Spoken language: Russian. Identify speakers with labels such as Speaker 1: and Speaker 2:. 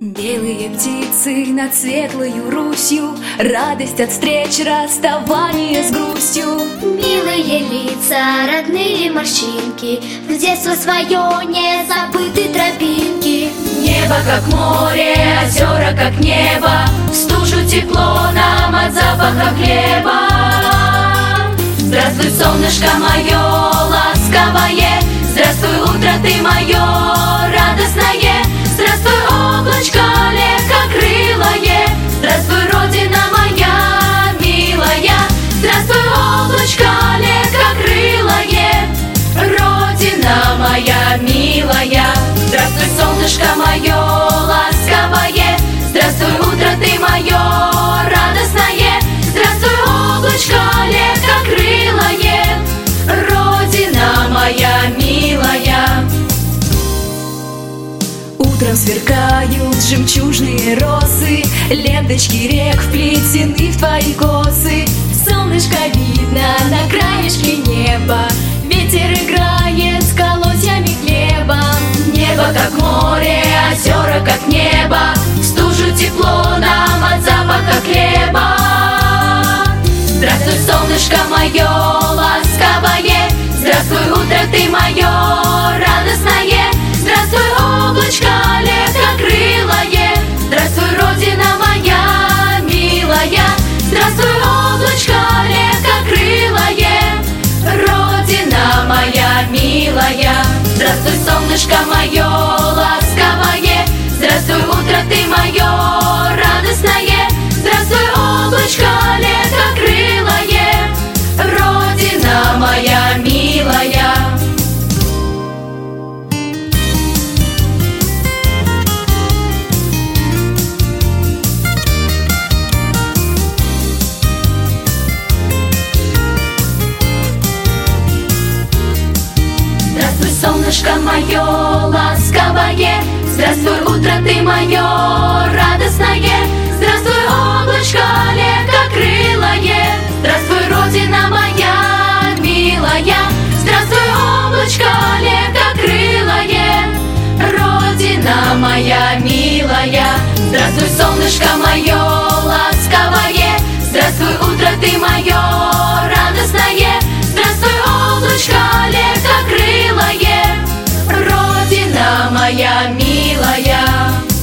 Speaker 1: Белые птицы над светлою Русью, радость от встреч, расставания с грустью.
Speaker 2: Милые лица, родные морщинки, в детство свое не забыты тропинки.
Speaker 1: Небо как море, озера как небо, в стужу тепло нам от запаха хлеба. Здравствуй, солнышко мое ласковое, здравствуй, утро ты мое радостное. Здравствуй, облачко легкокрылое, здравствуй, Родина моя милая. Здравствуй, облачко легкокрылое, Родина моя милая. Здравствуй, солнышко мое ласковое, здравствуй, утро ты мое радостное. Здравствуй, облачко легкокрылое, Родина моя милая. Утром сверкают жемчужные росы, ленточки рек вплетены в твои косы. Солнышко видно на краешке неба, ветер играет с колосьями хлеба. Небо как море, озера как небо, в стужу тепло нам от запаха хлеба. Здравствуй, солнышко мое ласковое, здравствуй, утро ты мое радостное. Здравствуй, облачко легкокрылое, здравствуй, Родина моя милая. Здравствуй, облачко легкокрылое, Родина моя милая. Здравствуй, солнышко мое ласковое, здравствуй, утро ты мое радостное. Здравствуй, облачко легкокрылое, Родина моя милая. Здравствуй, солнышко мое ласковое, здравствуй, утро ты мое радостное. Здравствуй, облачко легкокрылое, здравствуй, Родина моя милая. Здравствуй, облачко легкокрылое, Родина моя милая. Здравствуй, солнышко мое ласковое, здравствуй, утро ты мое радостное. Здравствуй, облачко легкокрылое, Родина моя милая.